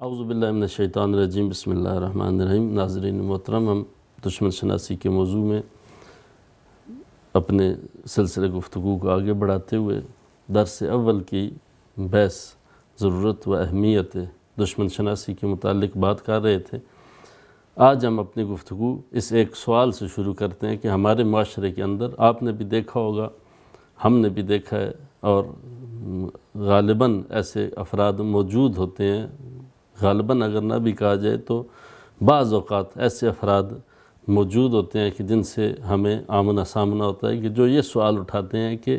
اعوذ باللہ من الشیطان الرجیم، بسم اللہ الرحمن الرحیم۔ ناظرین محترم، ہم دشمن شناسی کے موضوع میں اپنے سلسلے گفتگو کو آگے بڑھاتے ہوئے درس اول کی بحث ضرورت و اہمیت دشمن شناسی کے متعلق بات کر رہے تھے۔ آج ہم اپنی گفتگو اس ایک سوال سے شروع کرتے ہیں کہ ہمارے معاشرے کے اندر آپ نے بھی دیکھا ہوگا، ہم نے بھی دیکھا ہے، اور غالباً ایسے افراد موجود ہوتے ہیں، غالباً اگر نہ بھی کہا جائے تو بعض اوقات ایسے افراد موجود ہوتے ہیں کہ جن سے ہمیں آمنا سامنا ہوتا ہے، کہ جو یہ سوال اٹھاتے ہیں کہ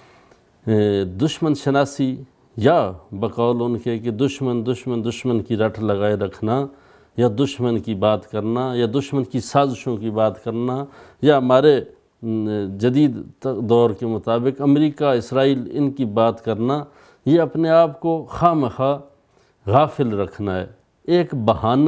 دشمن شناسی یا بقول ان کے کہ دشمن کی رٹ لگائے رکھنا، یا دشمن کی بات کرنا، یا دشمن کی سازشوں کی بات کرنا، یا ہمارے جدید دور کے مطابق امریکہ اسرائیل ان کی بات کرنا، یہ اپنے آپ کو خواہ مخواہ غافل رکھنا ہے، ایک بہانہ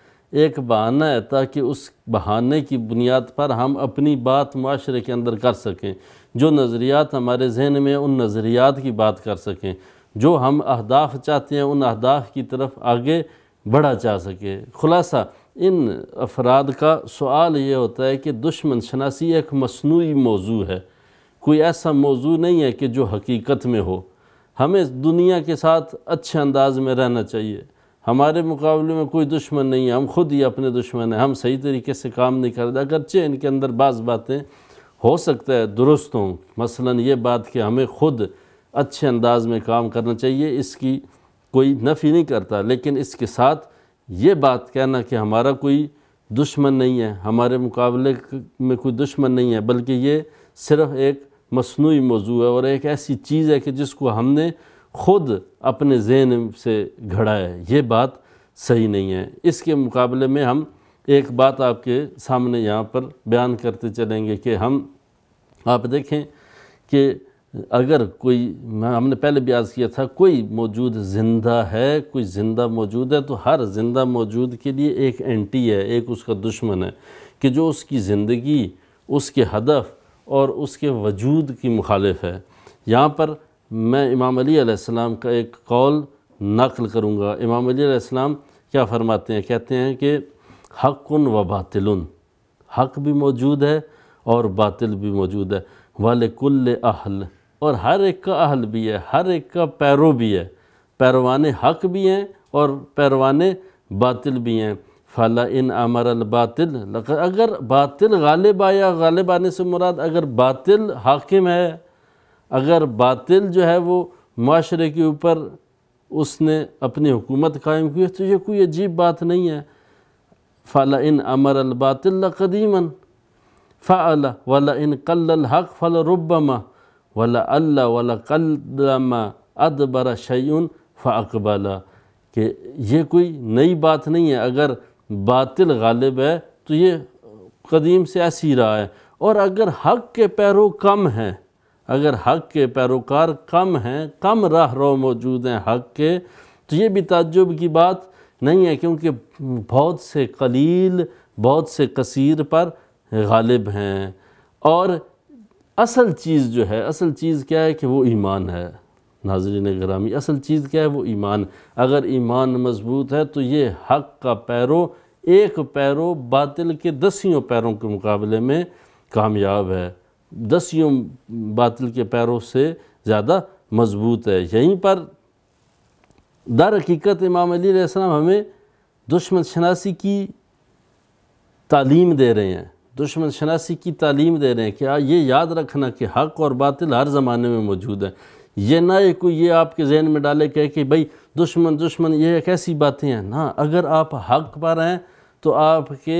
ہے تاکہ اس بہانے کی بنیاد پر ہم اپنی بات معاشرے کے اندر کر سکیں، جو نظریات ہمارے ذہن میں ان نظریات کی بات کر سکیں، جو ہم اہداف چاہتے ہیں ان اہداف کی طرف آگے بڑھا جا سکے۔ خلاصہ ان افراد کا سوال یہ ہوتا ہے کہ دشمن شناسی ایک مصنوعی موضوع ہے، کوئی ایسا موضوع نہیں ہے کہ جو حقیقت میں ہو۔ ہمیں دنیا کے ساتھ اچھے انداز میں رہنا چاہیے، ہمارے مقابلے میں کوئی دشمن نہیں ہے، ہم خود ہی اپنے دشمن ہیں، ہم صحیح طریقے سے کام نہیں کرتے، اگرچہ ان کے اندر بعض باتیں ہو سکتا ہے درست ہوں، مثلا یہ بات کہ ہمیں خود اچھے انداز میں کام کرنا چاہیے، اس کی کوئی نفی نہیں کرتا، لیکن اس کے ساتھ یہ بات کہنا کہ ہمارا کوئی دشمن نہیں ہے، ہمارے مقابلے میں کوئی دشمن نہیں ہے، بلکہ یہ صرف ایک مصنوعی موضوع ہے اور ایک ایسی چیز ہے کہ جس کو ہم نے خود اپنے ذہن سے گھڑا ہے، یہ بات صحیح نہیں ہے۔ اس کے مقابلے میں ہم ایک بات آپ کے سامنے یہاں پر بیان کرتے چلیں گے کہ آپ دیکھیں کہ اگر کوئی، ہم نے پہلے بھی عرض کیا تھا، کوئی موجود زندہ ہے، کوئی زندہ موجود ہے تو ہر زندہ موجود کے لیے ایک اینٹی ہے، ایک اس کا دشمن ہے کہ جو اس کی زندگی، اس کے ہدف اور اس کے وجود کی مخالف ہے۔ یہاں پر میں امام علی علیہ السلام کا ایک قول نقل کروں گا۔ امام علی علیہ السلام کیا فرماتے ہیں؟ کہتے ہیں کہ حق و باطل، حق بھی موجود ہے اور باطل بھی موجود ہے، وَلِكُلِّ أَهْلٍ، اور ہر ایک کا اہل بھی ہے، ہر ایک کا پیرو بھی ہے، پیروان حق بھی ہیں اور پیروان باطل بھی ہیں۔ فَلَئِنْ أَمَرَ الْبَاطِلِ، اگر باطل غالب آیا، غالب آنے سے مراد اگر باطل حاکم ہے، اگر باطل جو ہے وہ معاشرے کے اوپر اس نے اپنی حکومت قائم کی، تو یہ کوئی عجیب بات نہیں ہے۔ فَلَئِنْ أَمَرَ الْبَاطِلَ قَدِيمًا فَعَلَ وَلَئِنْ قَلَّ الْحَقِّ فَلَرُبَّمَا وَلَعَلَّ وَلَقَلَّمَا أَدْبَرَ شَيْءٌ فَأَقْبَلَ، کہ یہ کوئی نئی بات نہیں ہے، اگر باطل غالب ہے تو یہ قدیم سے ایسی رہا ہے، اور اگر حق کے پیرو کم ہیں، اگر حق کے پیروکار کم ہیں، کم راہ رو موجود ہیں حق کے، تو یہ بھی تعجب کی بات نہیں ہے، کیونکہ بہت سے قلیل، بہت سے کثیر پر غالب ہیں۔ اور اصل چیز جو ہے، اصل چیز کیا ہے کہ وہ ایمان ہے۔ ناظرین گرامی، اصل چیز کیا ہے؟ وہ ایمان۔ اگر ایمان مضبوط ہے تو یہ حق کا پیرو ایک پیرو باطل کے 10 پیروں کے مقابلے میں کامیاب ہے، 10 باطل کے پیروں سے زیادہ مضبوط ہے۔ یہیں پر در حقیقت امام علی علیہ السلام ہمیں دشمن شناسی کی تعلیم دے رہے ہیں، دشمن شناسی کی تعلیم دے رہے ہیں کہ یہ یاد رکھنا کہ حق اور باطل ہر زمانے میں موجود ہے۔ یہ نہ کوئی یہ آپ کے ذہن میں ڈالے کہ بھئی دشمن یہ کیسی باتیں ہیں۔ نہ، اگر آپ حق پر ہیں تو آپ کے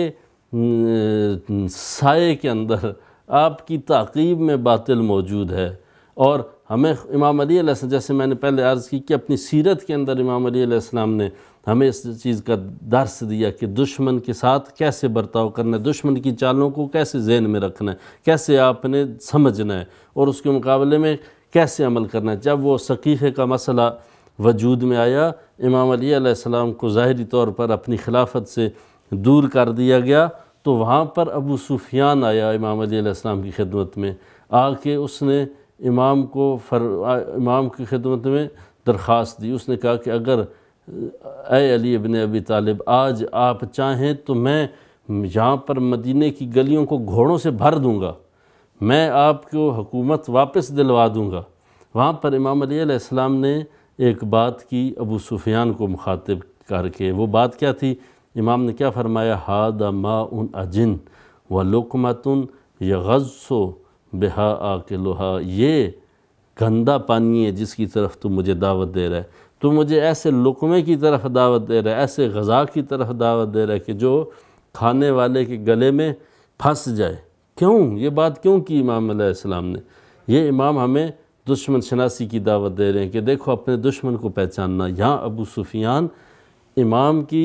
سائے کے اندر، آپ کی تعقیب میں باطل موجود ہے۔ اور ہمیں امام علی علیہ السلام، جیسے میں نے پہلے عرض کی کہ اپنی سیرت کے اندر امام علی علیہ السلام نے ہمیں اس چیز کا درس دیا کہ دشمن کے ساتھ کیسے برتاؤ کرنا ہے، دشمن کی چالوں کو کیسے ذہن میں رکھنا ہے، کیسے آپ نے سمجھنا ہے، اور اس کے مقابلے میں کیسے عمل کرنا ہے۔ جب وہ سقیفے کا مسئلہ وجود میں آیا، امام علی علیہ السلام کو ظاہری طور پر اپنی خلافت سے دور کر دیا گیا، تو وہاں پر ابو سفیان آیا امام علی علیہ السلام کی خدمت میں، آ کے اس نے امام کی خدمت میں درخواست دی۔ اس نے کہا کہ اگر اے علی ابن ابی طالب، آج آپ چاہیں تو میں یہاں پر مدینے کی گلیوں کو گھوڑوں سے بھر دوں گا، میں آپ کو حکومت واپس دلوا دوں گا۔ وہاں پر امام علی علیہ السلام نے ایک بات کی ابو سفیان کو مخاطب کر کے، وہ بات کیا تھی؟ امام نے کیا فرمایا؟ ہَذَا مَاءٌ أَجِنٌ وَلُقْمَةٌ يَغَزُّ بِهَا آكِلُهَا، یہ گندا پانی ہے جس کی طرف تو مجھے دعوت دے رہا ہے، تو مجھے ایسے لقمے کی طرف دعوت دے رہا ہے، ایسے غذا کی طرف دعوت دے رہا ہے کہ جو کھانے والے کے گلے میں پھنس جائے۔ کیوں یہ بات کیوں کی امام علیہ السلام نے؟ یہ امام ہمیں دشمن شناسی کی دعوت دے رہے ہیں کہ دیکھو اپنے دشمن کو پہچاننا۔ یہاں ابو سفیان امام کی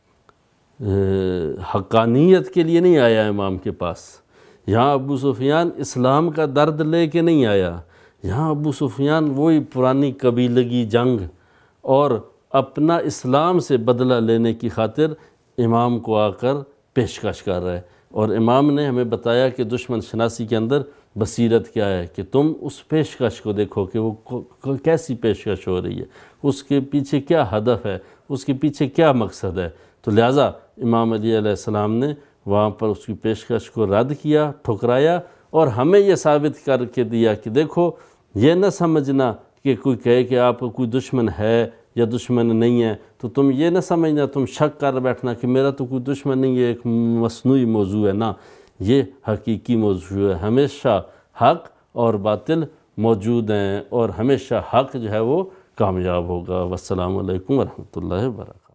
حقانیت کے لیے نہیں آیا امام کے پاس، یہاں ابو سفیان اسلام کا درد لے کے نہیں آیا، یہاں ابو سفیان وہی پرانی قبیلگی جنگ اور اپنا اسلام سے بدلہ لینے کی خاطر امام کو آ کر پیشکش کر رہا ہے۔ اور امام نے ہمیں بتایا کہ دشمن شناسی کے اندر بصیرت کیا ہے، کہ تم اس پیشکش کو دیکھو کہ وہ کیسی پیشکش ہو رہی ہے، اس کے پیچھے کیا ہدف ہے، اس کے پیچھے کیا مقصد ہے۔ تو لہٰذا امام علی علیہ السلام نے وہاں پر اس کی پیشکش کو رد کیا، ٹھکرایا، اور ہمیں یہ ثابت کر کے دیا کہ دیکھو یہ نہ سمجھنا کہ کوئی کہے کہ آپ کو کوئی دشمن ہے یا دشمن نہیں ہے تو تم یہ نہ سمجھنا، تم شک کر بیٹھنا کہ میرا تو کوئی دشمن نہیں ہے، ایک مصنوعی موضوع ہے۔ نہ، یہ حقیقی موضوع ہے، ہمیشہ حق اور باطل موجود ہیں اور ہمیشہ حق جو ہے وہ کامیاب ہوگا۔ والسلام علیکم ورحمۃ اللہ وبرکاتہ۔